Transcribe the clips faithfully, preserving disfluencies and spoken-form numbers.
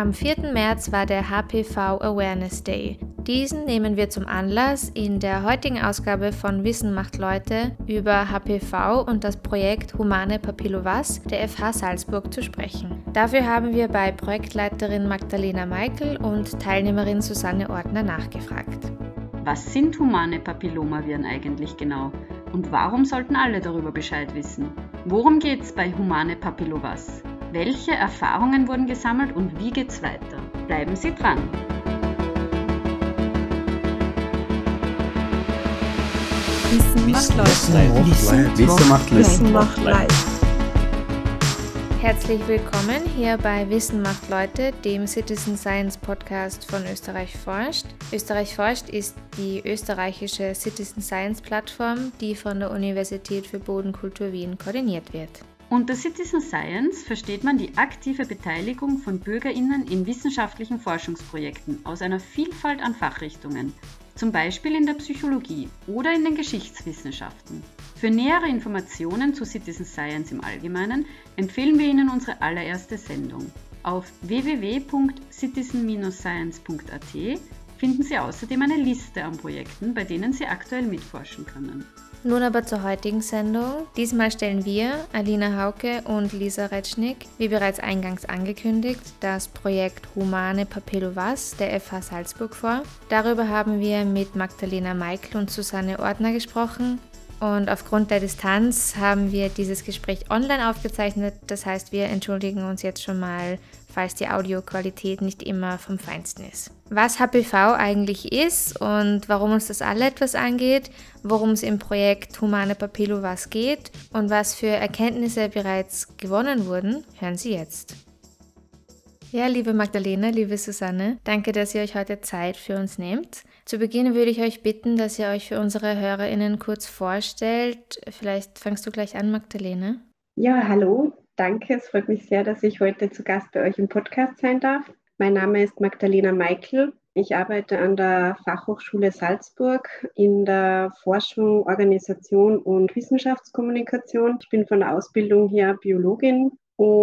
Am vierten März war der H P V Awareness Day. Diesen nehmen wir zum Anlass, in der heutigen Ausgabe von Wissen macht Leute über H P V und das Projekt Humane Papillomas der F H Salzburg zu sprechen. Dafür haben wir bei Projektleiterin Magdalena Meikl und Teilnehmerin Susanne Ortner nachgefragt. Was sind humane Papillomaviren eigentlich genau? Und warum sollten alle darüber Bescheid wissen? Worum geht's bei Humane Papillomas? Welche Erfahrungen wurden gesammelt und wie geht's weiter? Bleiben Sie dran! Wissen macht Leid. Wissen macht Leid. Wissen macht Leid. Herzlich willkommen hier bei Wissen macht Leute, dem Citizen Science Podcast von Österreich forscht. Österreich forscht ist die österreichische Citizen Science Plattform, die von der Universität für Bodenkultur Wien koordiniert wird. Unter Citizen Science versteht man die aktive Beteiligung von BürgerInnen in wissenschaftlichen Forschungsprojekten aus einer Vielfalt an Fachrichtungen, zum Beispiel in der Psychologie oder in den Geschichtswissenschaften. Für nähere Informationen zu Citizen Science im Allgemeinen empfehlen wir Ihnen unsere allererste Sendung. Auf w w w punkt citizen dash science punkt a t finden Sie außerdem eine Liste an Projekten, bei denen Sie aktuell mitforschen können. Nun aber zur heutigen Sendung. Diesmal stellen wir, Alina Hauke und Lisa Retschnick, wie bereits eingangs angekündigt, das Projekt Humane Papillomas der F H Salzburg vor. Darüber haben wir mit Magdalena Meikl und Susanne Ortner gesprochen. Und aufgrund der Distanz haben wir dieses Gespräch online aufgezeichnet. Das heißt, wir entschuldigen uns jetzt schon mal, falls die Audioqualität nicht immer vom Feinsten ist. Was H P V eigentlich ist und warum uns das alle etwas angeht, worum es im Projekt Humane Papillomas geht und was für Erkenntnisse bereits gewonnen wurden, hören Sie jetzt. Ja, liebe Magdalena, liebe Susanne, danke, dass ihr euch heute Zeit für uns nehmt. Zu Beginn würde ich euch bitten, dass ihr euch für unsere HörerInnen kurz vorstellt. Vielleicht fangst du gleich an, Magdalena. Ja, hallo, danke. Es freut mich sehr, dass ich heute zu Gast bei euch im Podcast sein darf. Mein Name ist Magdalena Meikl. Ich arbeite an der Fachhochschule Salzburg in der Forschung, Organisation und Wissenschaftskommunikation. Ich bin von der Ausbildung her Biologin.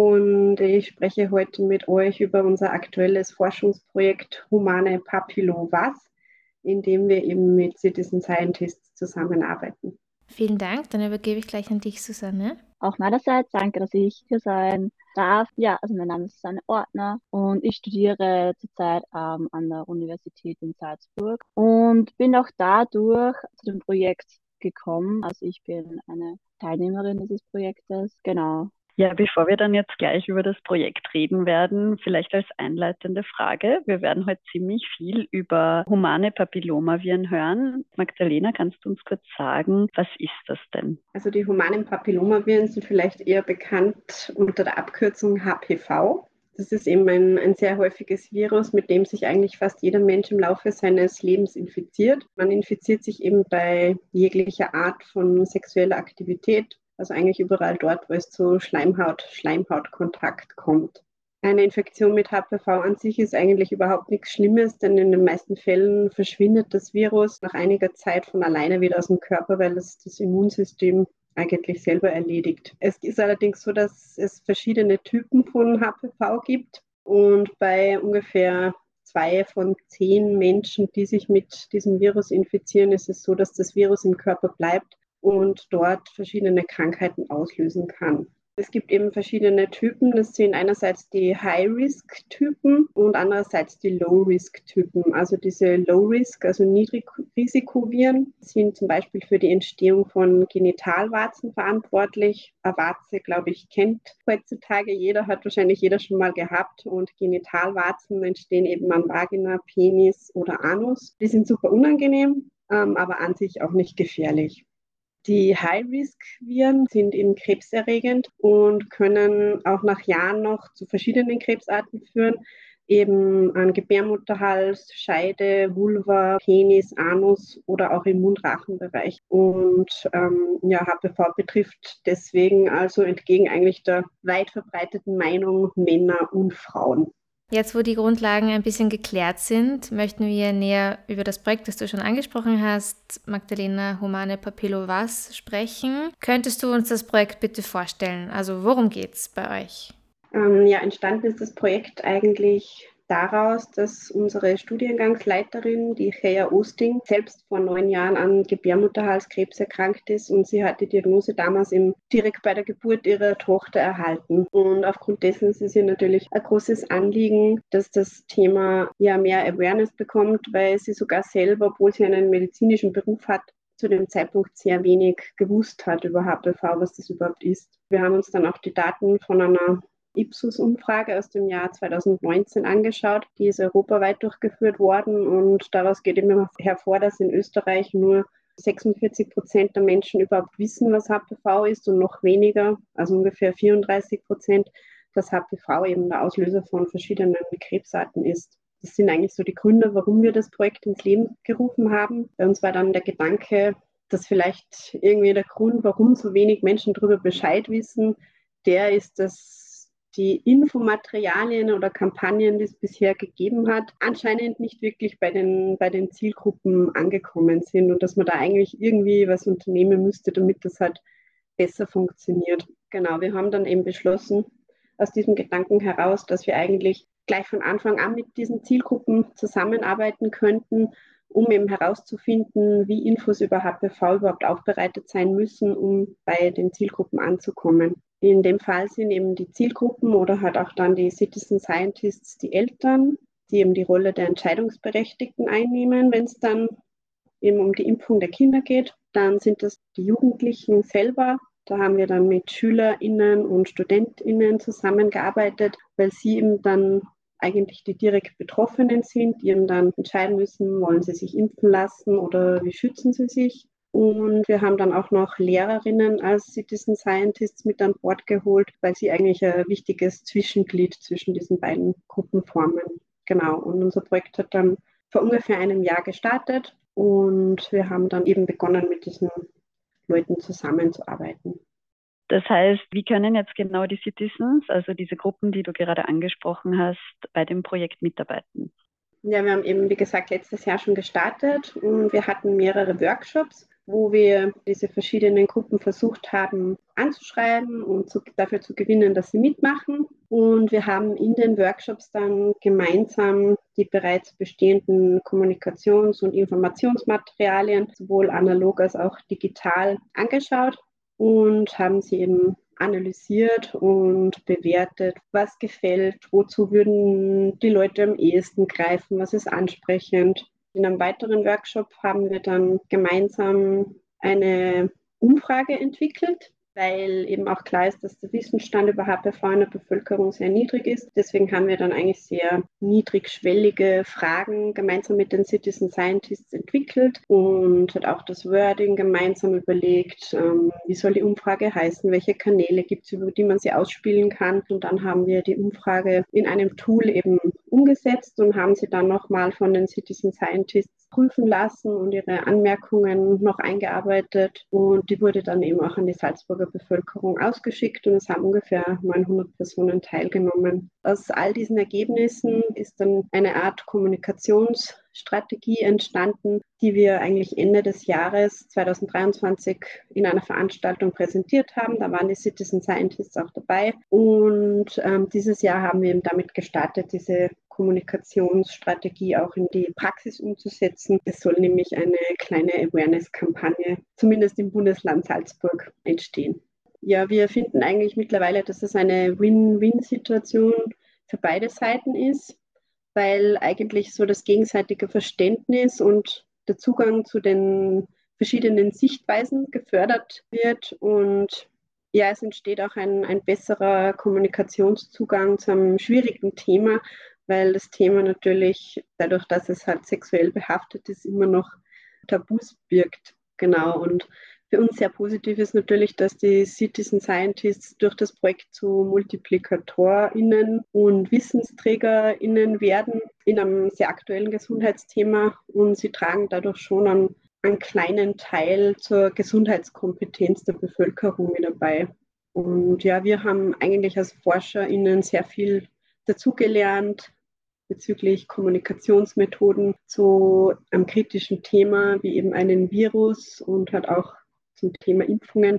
Und ich spreche heute mit euch über unser aktuelles Forschungsprojekt Humane Papillomas, in dem wir eben mit Citizen Scientists zusammenarbeiten. Vielen Dank, dann übergebe ich gleich an dich, Susanne. Auch meinerseits danke, dass ich hier sein darf. Ja, also mein Name ist Susanne Ortner und ich studiere zurzeit ähm, an der Universität in Salzburg und bin auch dadurch zu dem Projekt gekommen. Also ich bin eine Teilnehmerin dieses Projektes, genau. Ja, bevor wir dann jetzt gleich über das Projekt reden werden, vielleicht als einleitende Frage. Wir werden heute ziemlich viel über humane Papillomaviren hören. Magdalena, kannst du uns kurz sagen, was ist das denn? Also die humanen Papillomaviren sind vielleicht eher bekannt unter der Abkürzung H P V. Das ist eben ein, ein sehr häufiges Virus, mit dem sich eigentlich fast jeder Mensch im Laufe seines Lebens infiziert. Man infiziert sich eben bei jeglicher Art von sexueller Aktivität. Also eigentlich überall dort, wo es zu Schleimhaut-Schleimhaut-Kontakt kommt. Eine Infektion mit H P V an sich ist eigentlich überhaupt nichts Schlimmes, denn in den meisten Fällen verschwindet das Virus nach einiger Zeit von alleine wieder aus dem Körper, weil es das Immunsystem eigentlich selber erledigt. Es ist allerdings so, dass es verschiedene Typen von H P V gibt und bei ungefähr zwei von zehn Menschen, die sich mit diesem Virus infizieren, ist es so, dass das Virus im Körper bleibt und dort verschiedene Krankheiten auslösen kann. Es gibt eben verschiedene Typen. Das sind einerseits die High-Risk-Typen und andererseits die Low-Risk-Typen. Also diese Low-Risk, also Niedrigrisikoviren, sind zum Beispiel für die Entstehung von Genitalwarzen verantwortlich. Eine Warze, glaube ich, kennt heutzutage jeder, hat wahrscheinlich jeder schon mal gehabt. Und Genitalwarzen entstehen eben an Vagina, Penis oder Anus. Die sind super unangenehm, aber an sich auch nicht gefährlich. Die High-Risk-Viren sind eben krebserregend und können auch nach Jahren noch zu verschiedenen Krebsarten führen, eben an Gebärmutterhals, Scheide, Vulva, Penis, Anus oder auch im Mund-Rachen-Bereich. Und ähm, ja, H P V betrifft deswegen also entgegen eigentlich der weit verbreiteten Meinung Männer und Frauen. Jetzt, wo die Grundlagen ein bisschen geklärt sind, möchten wir näher über das Projekt, das du schon angesprochen hast, Magdalena, Humane Papillomas, sprechen. Könntest du uns das Projekt bitte vorstellen? Also worum geht's bei euch? Ähm, ja, entstanden ist das Projekt eigentlich daraus, dass unsere Studiengangsleiterin, die Gea Oosting, selbst vor neun Jahren an Gebärmutterhalskrebs erkrankt ist und sie hat die Diagnose damals im, direkt bei der Geburt ihrer Tochter erhalten. Und aufgrund dessen ist es ihr natürlich ein großes Anliegen, dass das Thema ja mehr Awareness bekommt, weil sie sogar selber, obwohl sie einen medizinischen Beruf hat, zu dem Zeitpunkt sehr wenig gewusst hat über H P V, was das überhaupt ist. Wir haben uns dann auch die Daten von einer Ipsos-Umfrage aus dem Jahr zweitausendneunzehn angeschaut. Die ist europaweit durchgeführt worden und daraus geht immer hervor, dass in Österreich nur sechsundvierzig Prozent der Menschen überhaupt wissen, was H P V ist und noch weniger, also ungefähr vierunddreißig Prozent, dass H P V eben der Auslöser von verschiedenen Krebsarten ist. Das sind eigentlich so die Gründe, warum wir das Projekt ins Leben gerufen haben. Bei uns war dann der Gedanke, dass vielleicht irgendwie der Grund, warum so wenig Menschen darüber Bescheid wissen, der ist, dass die Infomaterialien oder Kampagnen, die es bisher gegeben hat, anscheinend nicht wirklich bei den, bei den Zielgruppen angekommen sind und dass man da eigentlich irgendwie was unternehmen müsste, damit das halt besser funktioniert. Genau, wir haben dann eben beschlossen, aus diesem Gedanken heraus, dass wir eigentlich gleich von Anfang an mit diesen Zielgruppen zusammenarbeiten könnten, um eben herauszufinden, wie Infos über H P V überhaupt aufbereitet sein müssen, um bei den Zielgruppen anzukommen. In dem Fall sind eben die Zielgruppen oder halt auch dann die Citizen Scientists die Eltern, die eben die Rolle der Entscheidungsberechtigten einnehmen, wenn es dann eben um die Impfung der Kinder geht. Dann sind das die Jugendlichen selber. Da haben wir dann mit SchülerInnen und StudentInnen zusammengearbeitet, weil sie eben dann eigentlich die direkt Betroffenen sind, die eben dann entscheiden müssen, wollen sie sich impfen lassen oder wie schützen sie sich. Und wir haben dann auch noch Lehrerinnen als Citizen Scientists mit an Bord geholt, weil sie eigentlich ein wichtiges Zwischenglied zwischen diesen beiden Gruppen formen. Genau, und unser Projekt hat dann vor ungefähr einem Jahr gestartet und wir haben dann eben begonnen, mit diesen Leuten zusammenzuarbeiten. Das heißt, wie können jetzt genau die Citizens, also diese Gruppen, die du gerade angesprochen hast, bei dem Projekt mitarbeiten? Ja, wir haben eben, wie gesagt, letztes Jahr schon gestartet und wir hatten mehrere Workshops, wo wir diese verschiedenen Gruppen versucht haben anzuschreiben und zu, dafür zu gewinnen, dass sie mitmachen. Und wir haben in den Workshops dann gemeinsam die bereits bestehenden Kommunikations- und Informationsmaterialien, sowohl analog als auch digital, angeschaut und haben sie eben analysiert und bewertet, was gefällt, wozu würden die Leute am ehesten greifen, was ist ansprechend. In einem weiteren Workshop haben wir dann gemeinsam eine Umfrage entwickelt, weil eben auch klar ist, dass der Wissensstand über H P V in der Bevölkerung sehr niedrig ist. Deswegen haben wir dann eigentlich sehr niedrigschwellige Fragen gemeinsam mit den Citizen Scientists entwickelt und hat auch das Wording gemeinsam überlegt, ähm, wie soll die Umfrage heißen, welche Kanäle gibt es, über die man sie ausspielen kann. Und dann haben wir die Umfrage in einem Tool eben umgesetzt und haben sie dann nochmal von den Citizen Scientists prüfen lassen und ihre Anmerkungen noch eingearbeitet. Und die wurde dann eben auch an die Salzburger Bevölkerung ausgeschickt und es haben ungefähr neunhundert Personen teilgenommen. Aus all diesen Ergebnissen ist dann eine Art Kommunikationsstrategie entstanden, die wir eigentlich Ende des Jahres zweitausenddreiundzwanzig in einer Veranstaltung präsentiert haben. Da waren die Citizen Scientists auch dabei. Und ähm, dieses Jahr haben wir eben damit gestartet, diese Kommunikationsstrategie auch in die Praxis umzusetzen. Es soll nämlich eine kleine Awareness-Kampagne, zumindest im Bundesland Salzburg, entstehen. Ja, wir finden eigentlich mittlerweile, dass es eine Win-Win-Situation für beide Seiten ist, weil eigentlich so das gegenseitige Verständnis und der Zugang zu den verschiedenen Sichtweisen gefördert wird und ja, es entsteht auch ein, ein besserer Kommunikationszugang zu einem schwierigen Thema, weil das Thema natürlich, dadurch, dass es halt sexuell behaftet ist, immer noch Tabus birgt. Genau. Und für uns sehr positiv ist natürlich, dass die Citizen Scientists durch das Projekt zu MultiplikatorInnen und WissensträgerInnen werden in einem sehr aktuellen Gesundheitsthema und sie tragen dadurch schon einen, einen kleinen Teil zur Gesundheitskompetenz der Bevölkerung mit dabei. Und ja, wir haben eigentlich als ForscherInnen sehr viel dazugelernt bezüglich Kommunikationsmethoden zu einem kritischen Thema wie eben einen Virus und halt auch zum Thema Impfungen.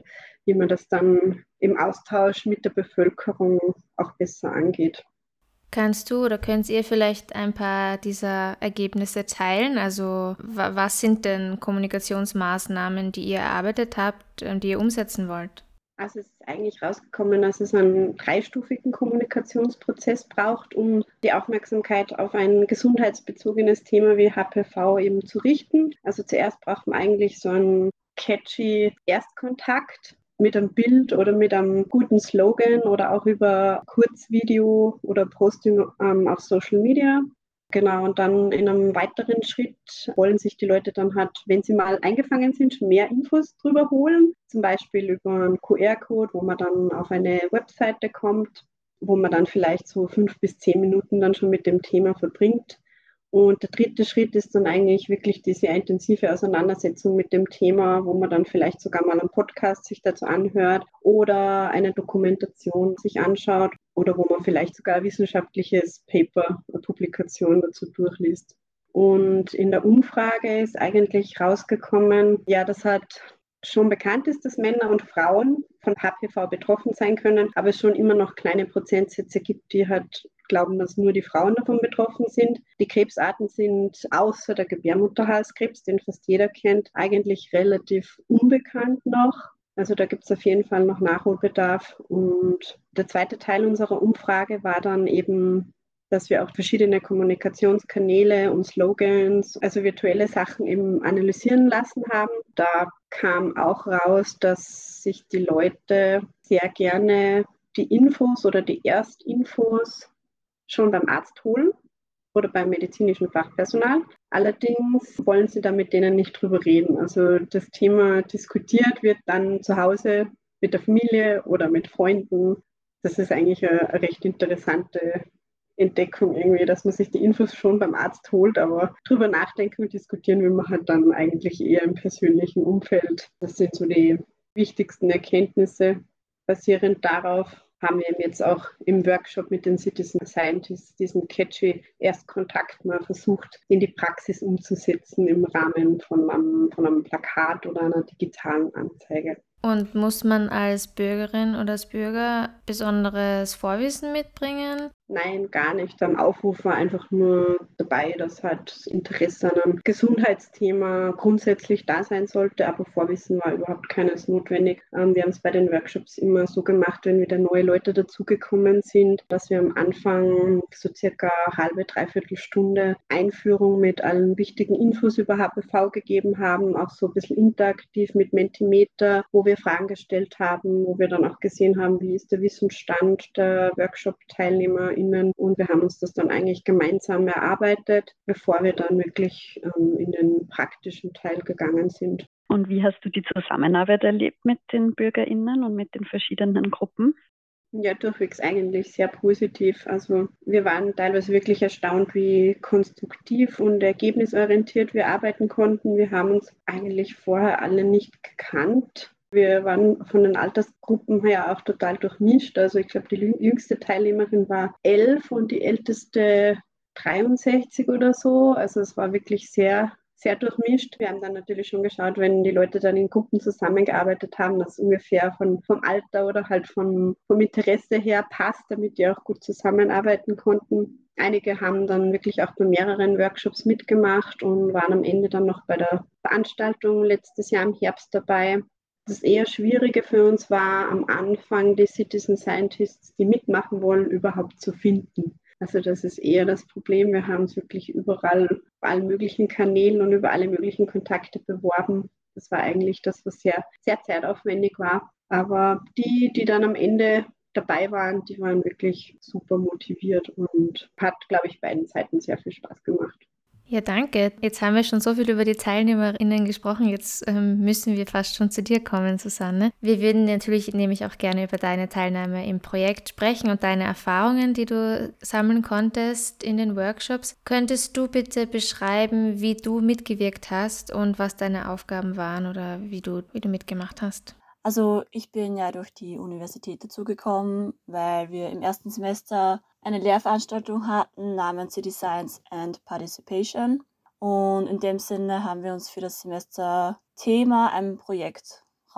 wie man das dann im Austausch mit der Bevölkerung auch besser angeht. Kannst du oder könnt ihr vielleicht ein paar dieser Ergebnisse teilen? Also wa- was sind denn Kommunikationsmaßnahmen, die ihr erarbeitet habt und die ihr umsetzen wollt? Also es ist eigentlich rausgekommen, dass es einen dreistufigen Kommunikationsprozess braucht, um die Aufmerksamkeit auf ein gesundheitsbezogenes Thema wie H P V eben zu richten. Also zuerst braucht man eigentlich so einen catchy Erstkontakt mit einem Bild oder mit einem guten Slogan oder auch über Kurzvideo oder Posting ähm, auf Social Media. Genau, und dann in einem weiteren Schritt wollen sich die Leute dann halt, wenn sie mal eingefangen sind, schon mehr Infos drüber holen. Zum Beispiel über einen Q R-Code, wo man dann auf eine Webseite kommt, wo man dann vielleicht so fünf bis zehn Minuten dann schon mit dem Thema verbringt. Und der dritte Schritt ist dann eigentlich wirklich diese intensive Auseinandersetzung mit dem Thema, wo man dann vielleicht sogar mal einen Podcast sich dazu anhört oder eine Dokumentation sich anschaut oder wo man vielleicht sogar ein wissenschaftliches Paper, eine Publikation dazu durchliest. Und in der Umfrage ist eigentlich rausgekommen, ja, das hat schon bekannt ist, dass Männer und Frauen von H P V betroffen sein können, aber es schon immer noch kleine Prozentsätze gibt, die halt glauben, dass nur die Frauen davon betroffen sind. Die Krebsarten sind außer der Gebärmutterhalskrebs, den fast jeder kennt, eigentlich relativ unbekannt noch. Also da gibt es auf jeden Fall noch Nachholbedarf. Und der zweite Teil unserer Umfrage war dann eben, dass wir auch verschiedene Kommunikationskanäle und Slogans, also virtuelle Sachen eben analysieren lassen haben. Da kam auch raus, dass sich die Leute sehr gerne die Infos oder die Erstinfos schon beim Arzt holen oder beim medizinischen Fachpersonal. Allerdings wollen sie da mit denen nicht drüber reden. Also das Thema diskutiert wird dann zu Hause mit der Familie oder mit Freunden. Das ist eigentlich eine, eine recht interessante Entdeckung irgendwie, dass man sich die Infos schon beim Arzt holt, aber drüber nachdenken und diskutieren will man halt dann eigentlich eher im persönlichen Umfeld. Das sind so die wichtigsten Erkenntnisse. Basierend darauf haben wir jetzt auch im Workshop mit den Citizen Scientists diesen catchy Erstkontakt mal versucht, in die Praxis umzusetzen im Rahmen von einem, von einem Plakat oder einer digitalen Anzeige. Und muss man als Bürgerin oder als Bürger besonderes Vorwissen mitbringen? Nein, gar nicht. Am Aufruf war einfach nur dabei, dass halt das Interesse an einem Gesundheitsthema grundsätzlich da sein sollte, aber Vorwissen war überhaupt keines notwendig. Ähm, wir haben es bei den Workshops immer so gemacht, wenn wieder neue Leute dazugekommen sind, dass wir am Anfang so circa halbe, dreiviertel Stunde Einführung mit allen wichtigen Infos über H P V gegeben haben, auch so ein bisschen interaktiv mit Mentimeter, wo wir Fragen gestellt haben, wo wir dann auch gesehen haben, wie ist der Wissensstand der Workshop-Teilnehmer und wir haben uns das dann eigentlich gemeinsam erarbeitet, bevor wir dann wirklich ähm, in den praktischen Teil gegangen sind. Und wie hast du die Zusammenarbeit erlebt mit den BürgerInnen und mit den verschiedenen Gruppen? Ja, durchwegs eigentlich sehr positiv. Also wir waren teilweise wirklich erstaunt, wie konstruktiv und ergebnisorientiert wir arbeiten konnten. Wir haben uns eigentlich vorher alle nicht gekannt. Wir waren von den Altersgruppen her auch total durchmischt. Also ich glaube, die jüngste Teilnehmerin war elf und die älteste dreiundsechzig oder so. Also es war wirklich sehr, sehr durchmischt. Wir haben dann natürlich schon geschaut, wenn die Leute dann in Gruppen zusammengearbeitet haben, dass ungefähr von, vom Alter oder halt vom, vom Interesse her passt, damit die auch gut zusammenarbeiten konnten. Einige haben dann wirklich auch bei mehreren Workshops mitgemacht und waren am Ende dann noch bei der Veranstaltung letztes Jahr im Herbst dabei. Das eher Schwierige für uns war am Anfang, die Citizen Scientists, die mitmachen wollen, überhaupt zu finden. Also das ist eher das Problem. Wir haben es wirklich überall, auf allen möglichen Kanälen und über alle möglichen Kontakte beworben. Das war eigentlich das, was sehr, sehr zeitaufwendig war. Aber die, die dann am Ende dabei waren, die waren wirklich super motiviert und hat, glaube ich, beiden Seiten sehr viel Spaß gemacht. Ja, danke. Jetzt haben wir schon so viel über die TeilnehmerInnen gesprochen. Jetzt ähm, müssen wir fast schon zu dir kommen, Susanne. Wir würden natürlich nämlich auch gerne über deine Teilnahme im Projekt sprechen und deine Erfahrungen, die du sammeln konntest in den Workshops. Könntest du bitte beschreiben, wie du mitgewirkt hast und was deine Aufgaben waren oder wie du, wie du mitgemacht hast? Also ich bin ja durch die Universität dazugekommen, weil wir im ersten Semester eine Lehrveranstaltung hatten namens City Science and Participation. Und in dem Sinne haben wir uns für das Semester Thema ein Projekt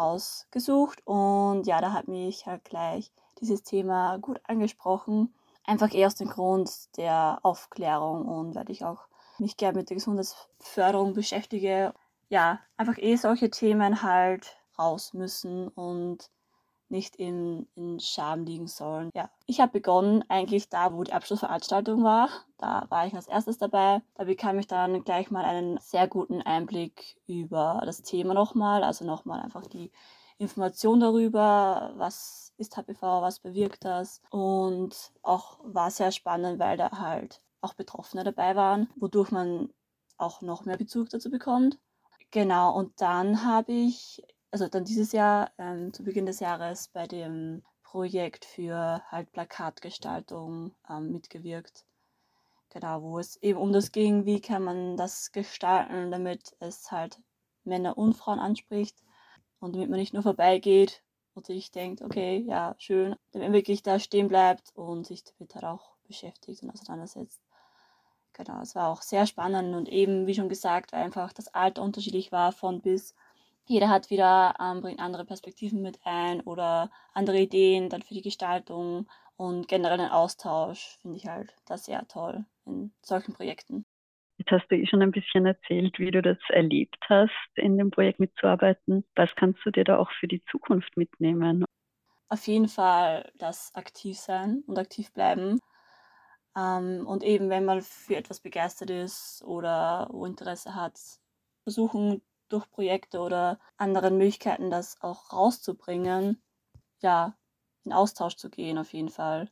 rausgesucht und ja, da hat mich halt gleich dieses Thema gut angesprochen. Einfach eher aus dem Grund der Aufklärung und weil ich auch mich gerne mit der Gesundheitsförderung beschäftige. Ja, einfach eh solche Themen halt raus müssen und nicht in, in Scham liegen sollen. Ja, ich habe begonnen eigentlich da, wo die Abschlussveranstaltung war. Da war ich als erstes dabei. Da bekam ich dann gleich mal einen sehr guten Einblick über das Thema nochmal. Also nochmal einfach die Information darüber, was ist H P V, was bewirkt das. Und auch war sehr spannend, weil da halt auch Betroffene dabei waren, wodurch man auch noch mehr Bezug dazu bekommt. Genau, und dann habe ich also dann dieses Jahr, ähm, zu Beginn des Jahres, bei dem Projekt für halt Plakatgestaltung ähm, mitgewirkt. Genau, wo es eben um das ging, wie kann man das gestalten, damit es halt Männer und Frauen anspricht und damit man nicht nur vorbeigeht und sich denkt, okay, ja, schön, damit man wirklich da stehen bleibt und sich damit halt auch beschäftigt und auseinandersetzt. Genau, es war auch sehr spannend und eben, wie schon gesagt, weil einfach das Alter unterschiedlich war von bis. Jeder hat wieder, ähm, bringt andere Perspektiven mit ein oder andere Ideen dann für die Gestaltung und generell den Austausch finde ich halt das sehr toll in solchen Projekten. Jetzt hast du eh schon ein bisschen erzählt, wie du das erlebt hast, in dem Projekt mitzuarbeiten. Was kannst du dir da auch für die Zukunft mitnehmen? Auf jeden Fall das aktiv sein und aktiv bleiben. Ähm, und eben, wenn man für etwas begeistert ist oder wo Interesse hat, versuchen, durch Projekte oder anderen Möglichkeiten das auch rauszubringen, ja, in Austausch zu gehen auf jeden Fall.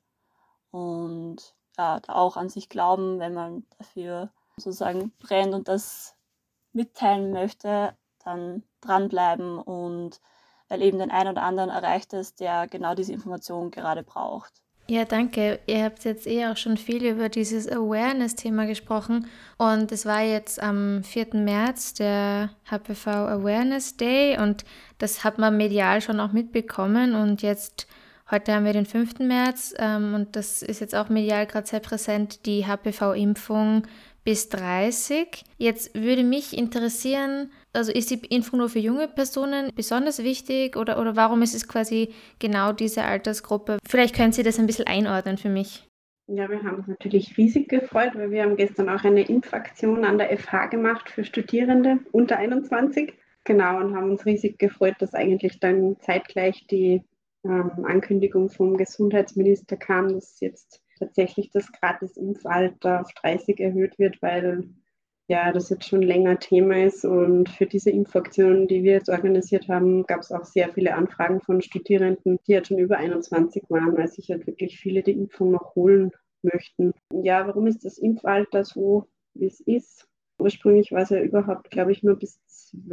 Und ja, da auch an sich glauben, wenn man dafür sozusagen brennt und das mitteilen möchte, dann dranbleiben und weil eben den einen oder anderen erreicht es, der genau diese Information gerade braucht. Ja, danke. Ihr habt jetzt eh auch schon viel über dieses Awareness-Thema gesprochen und es war jetzt am vierten März der H P V Awareness Day und das hat man medial schon auch mitbekommen und jetzt, heute haben wir den fünften März ähm, und das ist jetzt auch medial gerade sehr präsent, die H P V-Impfung bis dreißig. Jetzt würde mich interessieren, also ist die Impfung nur für junge Personen besonders wichtig oder, oder warum ist es quasi genau diese Altersgruppe? Vielleicht können Sie das ein bisschen einordnen für mich. Ja, wir haben uns natürlich riesig gefreut, weil wir haben gestern auch eine Impfaktion an der F H gemacht für Studierende unter einundzwanzig. Genau, und haben uns riesig gefreut, dass eigentlich dann zeitgleich die ähm, Ankündigung vom Gesundheitsminister kam, dass jetzt tatsächlich das Gratis-Impfalter auf dreißig erhöht wird, weil ja das jetzt schon länger Thema ist. Und für diese Impfaktion, die wir jetzt organisiert haben, gab es auch sehr viele Anfragen von Studierenden, die jetzt schon über einundzwanzig waren, weil sich halt wirklich viele die Impfung noch holen möchten. Ja, warum ist das Impfalter so, wie es ist? Ursprünglich war es ja überhaupt, glaube ich, nur bis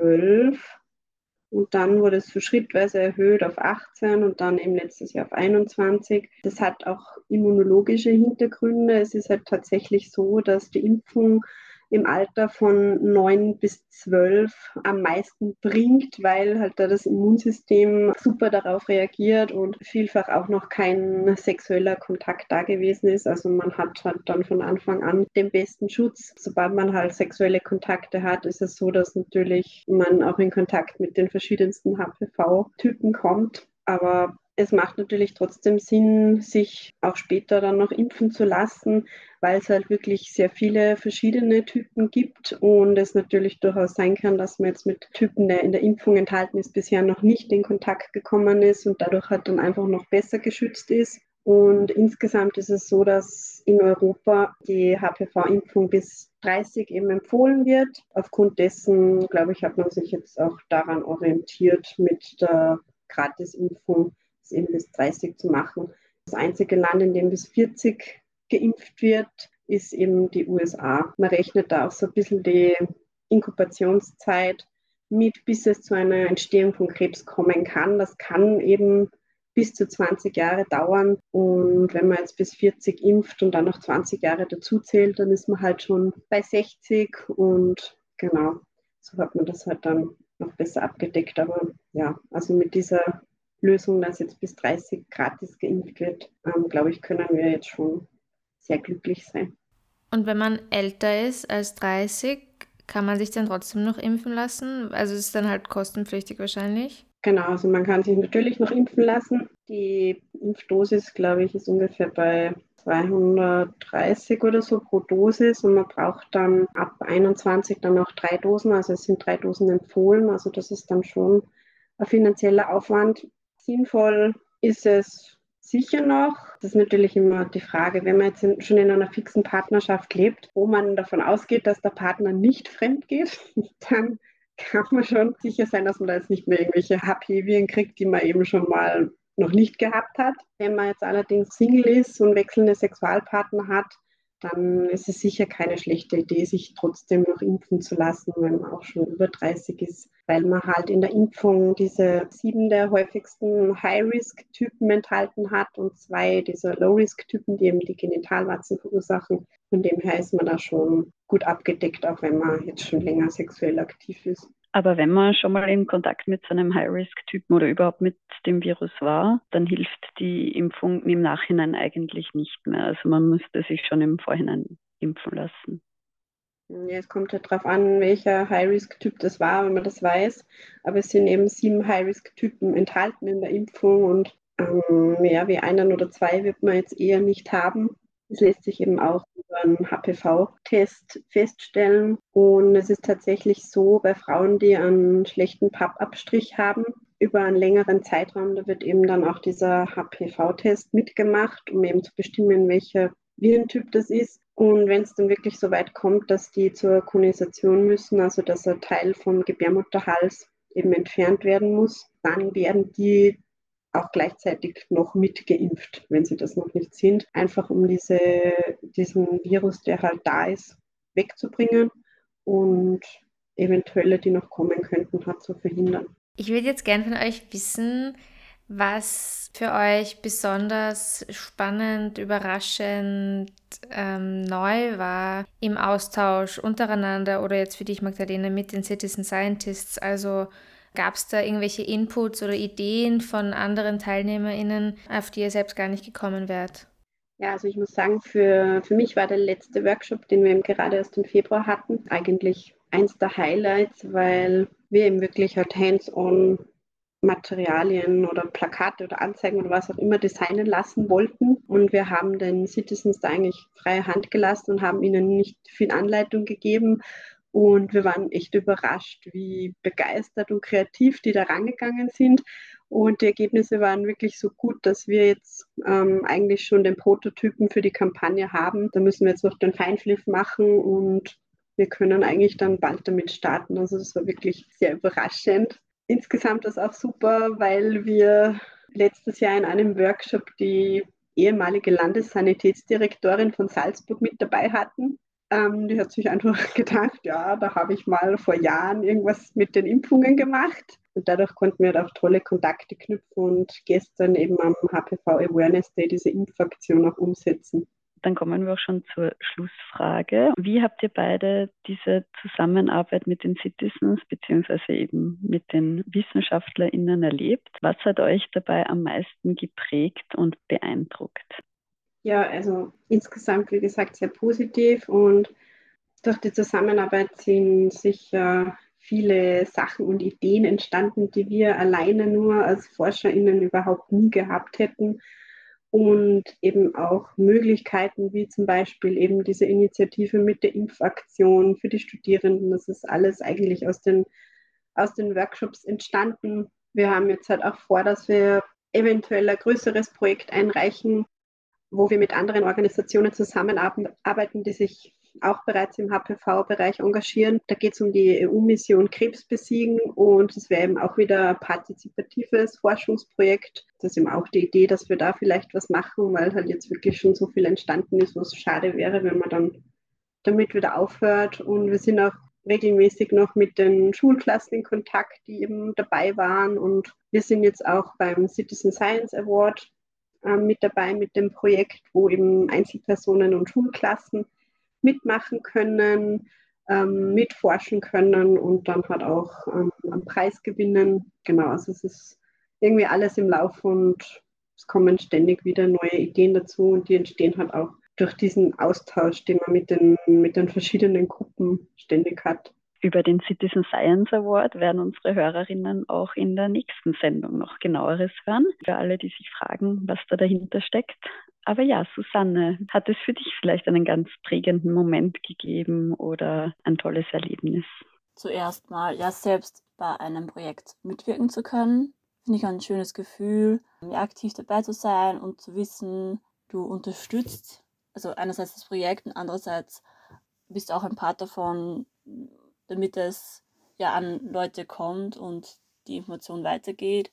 zwölf. Und dann wurde es so schrittweise erhöht auf achtzehn und dann eben letztes Jahr auf einundzwanzig. Das hat auch immunologische Hintergründe. Es ist halt tatsächlich so, dass die Impfung im Alter von neun bis zwölf am meisten bringt, weil halt da das Immunsystem super darauf reagiert und vielfach auch noch kein sexueller Kontakt da gewesen ist. Also man hat halt dann von Anfang an den besten Schutz. Sobald man halt sexuelle Kontakte hat, ist es so, dass natürlich man auch in Kontakt mit den verschiedensten H P V-Typen kommt. Aber es macht natürlich trotzdem Sinn, sich auch später dann noch impfen zu lassen, weil es halt wirklich sehr viele verschiedene Typen gibt und es natürlich durchaus sein kann, dass man jetzt mit Typen, der in der Impfung enthalten ist, bisher noch nicht in Kontakt gekommen ist und dadurch halt dann einfach noch besser geschützt ist. Und insgesamt ist es so, dass in Europa die H P V-Impfung bis dreißig eben empfohlen wird. Aufgrund dessen, glaube ich, hat man sich jetzt auch daran orientiert, mit der Gratisimpfung es eben bis dreißig zu machen. Das einzige Land, in dem bis vierzig geimpft wird, ist eben die U S A. Man rechnet da auch so ein bisschen die Inkubationszeit mit, bis es zu einer Entstehung von Krebs kommen kann. Das kann eben bis zu zwanzig Jahre dauern. Und wenn man jetzt bis vierzig impft und dann noch zwanzig Jahre dazu zählt, dann ist man halt schon bei sechzig. Und genau, so hat man das halt dann noch besser abgedeckt. Aber ja, also mit dieser Lösung, dass jetzt bis dreißig gratis geimpft wird, ähm, glaube ich, können wir jetzt schon sehr glücklich sein. Und wenn man älter ist als dreißig, kann man sich dann trotzdem noch impfen lassen? Also ist es dann halt kostenpflichtig wahrscheinlich? Genau, also man kann sich natürlich noch impfen lassen. Die Impfdosis, glaube ich, ist ungefähr bei zweihundertdreißig oder so pro Dosis und man braucht dann ab einundzwanzig dann noch drei Dosen, also es sind drei Dosen empfohlen, also das ist dann schon ein finanzieller Aufwand. Sinnvoll ist es sicher noch. Das ist natürlich immer die Frage, wenn man jetzt in, schon in einer fixen Partnerschaft lebt, wo man davon ausgeht, dass der Partner nicht fremd geht, dann kann man schon sicher sein, dass man da jetzt nicht mehr irgendwelche H P V-Viren kriegt, die man eben schon mal noch nicht gehabt hat. Wenn man jetzt allerdings Single ist und wechselnde Sexualpartner hat, dann ist es sicher keine schlechte Idee, sich trotzdem noch impfen zu lassen, wenn man auch schon über dreißig ist, weil man halt in der Impfung diese sieben der häufigsten High-Risk-Typen enthalten hat und zwei dieser Low-Risk-Typen, die eben die Genitalwarzen verursachen. Von dem her ist man da schon gut abgedeckt, auch wenn man jetzt schon länger sexuell aktiv ist. Aber wenn man schon mal in Kontakt mit so einem High-Risk-Typen oder überhaupt mit dem Virus war, dann hilft die Impfung im Nachhinein eigentlich nicht mehr. Also man müsste sich schon im Vorhinein impfen lassen. Ja, es kommt ja darauf an, welcher High-Risk-Typ das war, wenn man das weiß. Aber es sind eben sieben High-Risk-Typen enthalten in der Impfung und ähm, mehr wie einen oder zwei wird man jetzt eher nicht haben. Das lässt sich eben auch über einen H P V-Test feststellen. Und es ist tatsächlich so, bei Frauen, die einen schlechten Pappabstrich haben, über einen längeren Zeitraum, da wird eben dann auch dieser H P V-Test mitgemacht, um eben zu bestimmen, welcher Virentyp das ist. Und wenn es dann wirklich so weit kommt, dass die zur Konisation müssen, also dass ein Teil vom Gebärmutterhals eben entfernt werden muss, dann werden die auch gleichzeitig noch mitgeimpft, wenn sie das noch nicht sind, einfach um diese, diesen Virus, der halt da ist, wegzubringen und eventuelle, die noch kommen könnten, halt zu verhindern. Ich würde jetzt gern von euch wissen, was für euch besonders spannend, überraschend, ähm, neu war im Austausch untereinander oder jetzt für dich, Magdalena, mit den Citizen Scientists. Also gab es da irgendwelche Inputs oder Ideen von anderen TeilnehmerInnen, auf die ihr selbst gar nicht gekommen wärt? Ja, also ich muss sagen, für, für mich war der letzte Workshop, den wir eben gerade erst im Februar hatten, eigentlich eins der Highlights, weil wir eben wirklich halt hands-on Materialien oder Plakate oder Anzeigen oder was auch immer designen lassen wollten. Und wir haben den Citizens da eigentlich freie Hand gelassen und haben ihnen nicht viel Anleitung gegeben. Und wir waren echt überrascht, wie begeistert und kreativ die da rangegangen sind. Und die Ergebnisse waren wirklich so gut, dass wir jetzt ähm, eigentlich schon den Prototypen für die Kampagne haben. Da müssen wir jetzt noch den Feinschliff machen und wir können eigentlich dann bald damit starten. Also das war wirklich sehr überraschend. Insgesamt war es auch super, weil wir letztes Jahr in einem Workshop die ehemalige Landessanitätsdirektorin von Salzburg mit dabei hatten. Ähm, die hat sich einfach gedacht, ja, da habe ich mal vor Jahren irgendwas mit den Impfungen gemacht. Und dadurch konnten wir auch tolle Kontakte knüpfen und gestern eben am H P V Awareness Day diese Impfaktion auch umsetzen. Dann kommen wir auch schon zur Schlussfrage. Wie habt ihr beide diese Zusammenarbeit mit den Citizens beziehungsweise eben mit den WissenschaftlerInnen erlebt? Was hat euch dabei am meisten geprägt und beeindruckt? Ja, also insgesamt, wie gesagt, sehr positiv und durch die Zusammenarbeit sind sicher viele Sachen und Ideen entstanden, die wir alleine nur als ForscherInnen überhaupt nie gehabt hätten. Und eben auch Möglichkeiten wie zum Beispiel eben diese Initiative mit der Impfaktion für die Studierenden. Das ist alles eigentlich aus den, aus den Workshops entstanden. Wir haben jetzt halt auch vor, dass wir eventuell ein größeres Projekt einreichen, wo wir mit anderen Organisationen zusammenarbeiten, die sich auch bereits im H P V-Bereich engagieren. Da geht es um die E U-Mission Krebs besiegen und es wäre eben auch wieder ein partizipatives Forschungsprojekt. Das ist eben auch die Idee, dass wir da vielleicht was machen, weil halt jetzt wirklich schon so viel entstanden ist, was schade wäre, wenn man dann damit wieder aufhört. Und wir sind auch regelmäßig noch mit den Schulklassen in Kontakt, die eben dabei waren. Und wir sind jetzt auch beim Citizen Science Award äh, mit dabei mit dem Projekt, wo eben Einzelpersonen und Schulklassen mitmachen können, ähm, mitforschen können und dann halt auch ähm, einen Preis gewinnen. Genau, also es ist irgendwie alles im Lauf und es kommen ständig wieder neue Ideen dazu und die entstehen halt auch durch diesen Austausch, den man mit den, mit den verschiedenen Gruppen ständig hat. Über den Citizen Science Award werden unsere Hörerinnen auch in der nächsten Sendung noch genaueres hören. Für alle, die sich fragen, was da dahinter steckt. Aber ja, Susanne, hat es für dich vielleicht einen ganz prägenden Moment gegeben oder ein tolles Erlebnis? Zuerst mal, ja, selbst bei einem Projekt mitwirken zu können, finde ich ein schönes Gefühl, ja, aktiv dabei zu sein und zu wissen, du unterstützt, also einerseits das Projekt und andererseits bist du auch ein Part davon, damit es ja an Leute kommt und die Information weitergeht.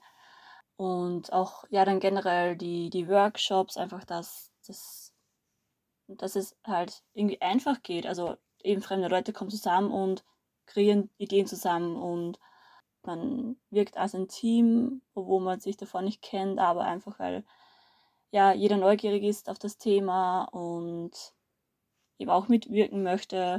Und auch ja dann generell die, die Workshops, einfach, dass, dass, dass es halt irgendwie einfach geht. Also eben fremde Leute kommen zusammen und kreieren Ideen zusammen und man wirkt als ein Team, obwohl man sich davon nicht kennt, aber einfach weil ja jeder neugierig ist auf das Thema und eben auch mitwirken möchte,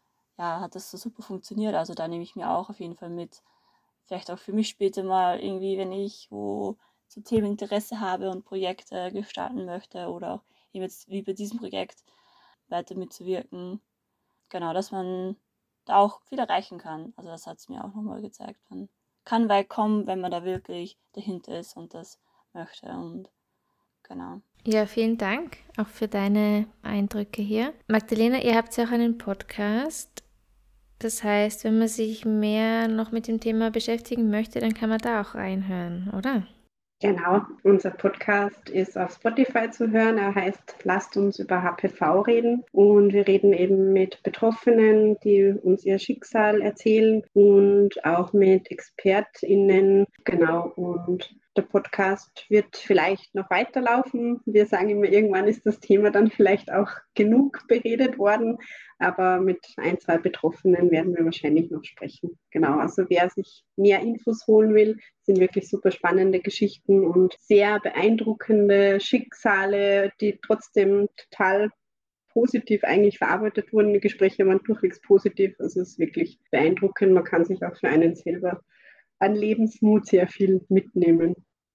ja, hat das so super funktioniert. Also da nehme ich mir auch auf jeden Fall mit. Vielleicht auch für mich später mal irgendwie, wenn ich wo zu Themen Interesse habe und Projekte gestalten möchte oder auch eben jetzt wie bei diesem Projekt weiter mitzuwirken. Genau, dass man da auch viel erreichen kann. Also das hat es mir auch nochmal gezeigt. Man kann weit kommen, wenn man da wirklich dahinter ist und das möchte und genau. Ja, vielen Dank auch für deine Eindrücke hier. Magdalena, ihr habt ja auch einen Podcast. Das heißt, wenn man sich mehr noch mit dem Thema beschäftigen möchte, dann kann man da auch reinhören, oder? Genau, unser Podcast ist auf Spotify zu hören. Er heißt Lasst uns über H P V reden. Und wir reden eben mit Betroffenen, die uns ihr Schicksal erzählen und auch mit ExpertInnen. Genau, und der Podcast wird vielleicht noch weiterlaufen. Wir sagen immer, irgendwann ist das Thema dann vielleicht auch genug beredet worden. Aber mit ein, zwei Betroffenen werden wir wahrscheinlich noch sprechen. Genau, also wer sich mehr Infos holen will, sind wirklich super spannende Geschichten und sehr beeindruckende Schicksale, die trotzdem total positiv eigentlich verarbeitet wurden. Die Gespräche waren durchwegs positiv. Also es ist wirklich beeindruckend. Man kann sich auch für einen selber an Lebensmut sehr viel mitnehmen.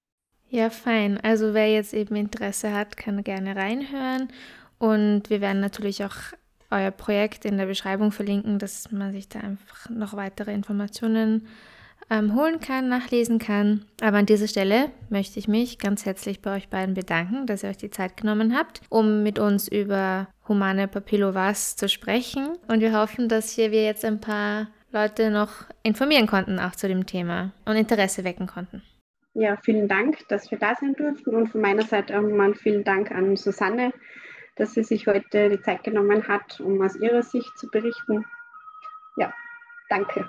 Ja, fein. Also wer jetzt eben Interesse hat, kann gerne reinhören. Und wir werden natürlich auch euer Projekt in der Beschreibung verlinken, dass man sich da einfach noch weitere Informationen ähm, holen kann, nachlesen kann. Aber an dieser Stelle möchte ich mich ganz herzlich bei euch beiden bedanken, dass ihr euch die Zeit genommen habt, um mit uns über humane Papillomas zu sprechen. Und wir hoffen, dass hier wir jetzt ein paar Leute noch informieren konnten, auch zu dem Thema und Interesse wecken konnten. Ja, vielen Dank, dass wir da sein durften und von meiner Seite auch mal vielen Dank an Susanne, dass sie sich heute die Zeit genommen hat, um aus ihrer Sicht zu berichten. Ja, danke.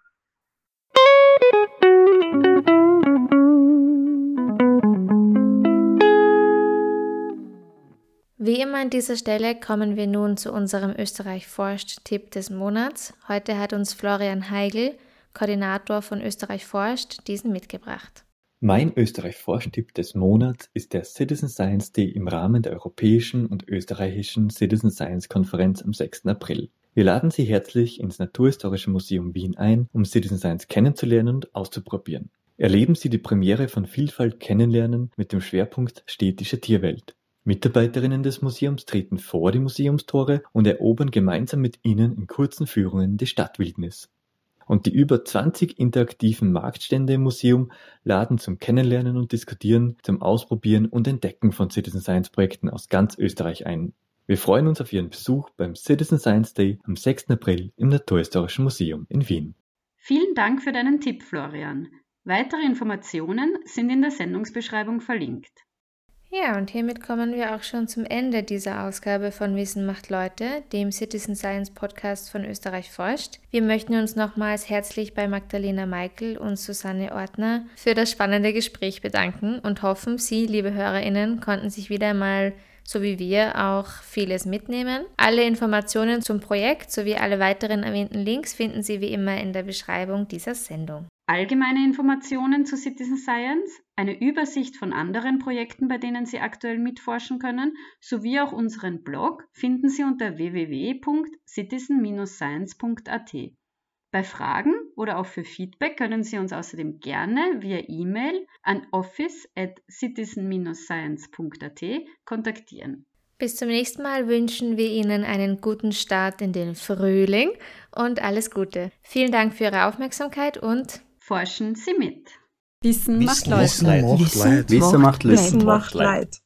Wie immer an dieser Stelle kommen wir nun zu unserem Österreich forscht-Tipp des Monats. Heute hat uns Florian Heigl, Koordinator von Österreich forscht, diesen mitgebracht. Mein Österreich forscht-Tipp des Monats ist der Citizen Science Day im Rahmen der europäischen und österreichischen Citizen Science Konferenz am sechsten April. Wir laden Sie herzlich ins Naturhistorische Museum Wien ein, um Citizen Science kennenzulernen und auszuprobieren. Erleben Sie die Premiere von Vielfalt kennenlernen mit dem Schwerpunkt städtische Tierwelt. Mitarbeiterinnen des Museums treten vor die Museumstore und erobern gemeinsam mit Ihnen in kurzen Führungen die Stadtwildnis. Und die über zwanzig interaktiven Marktstände im Museum laden zum Kennenlernen und Diskutieren, zum Ausprobieren und Entdecken von Citizen Science Projekten aus ganz Österreich ein. Wir freuen uns auf Ihren Besuch beim Citizen Science Day am sechsten April im Naturhistorischen Museum in Wien. Vielen Dank für deinen Tipp, Florian. Weitere Informationen sind in der Sendungsbeschreibung verlinkt. Ja, und hiermit kommen wir auch schon zum Ende dieser Ausgabe von Wissen macht Leute, dem Citizen Science Podcast von Österreich forscht. Wir möchten uns nochmals herzlich bei Magdalena Meikl und Susanne Ortner für das spannende Gespräch bedanken und hoffen, Sie, liebe HörerInnen, konnten sich wieder einmal, so wie wir, auch vieles mitnehmen. Alle Informationen zum Projekt sowie alle weiteren erwähnten Links finden Sie wie immer in der Beschreibung dieser Sendung. Allgemeine Informationen zu Citizen Science, eine Übersicht von anderen Projekten, bei denen Sie aktuell mitforschen können, sowie auch unseren Blog finden Sie unter w w w punkt citizen dash science punkt a t. Bei Fragen oder auch für Feedback können Sie uns außerdem gerne via E-Mail an office at citizen dash science punkt a t kontaktieren. Bis zum nächsten Mal wünschen wir Ihnen einen guten Start in den Frühling und alles Gute. Vielen Dank für Ihre Aufmerksamkeit und forschen Sie mit. Wissen macht Leid. Wissen macht Leid. Wissen macht Leid. Wissen macht Leid.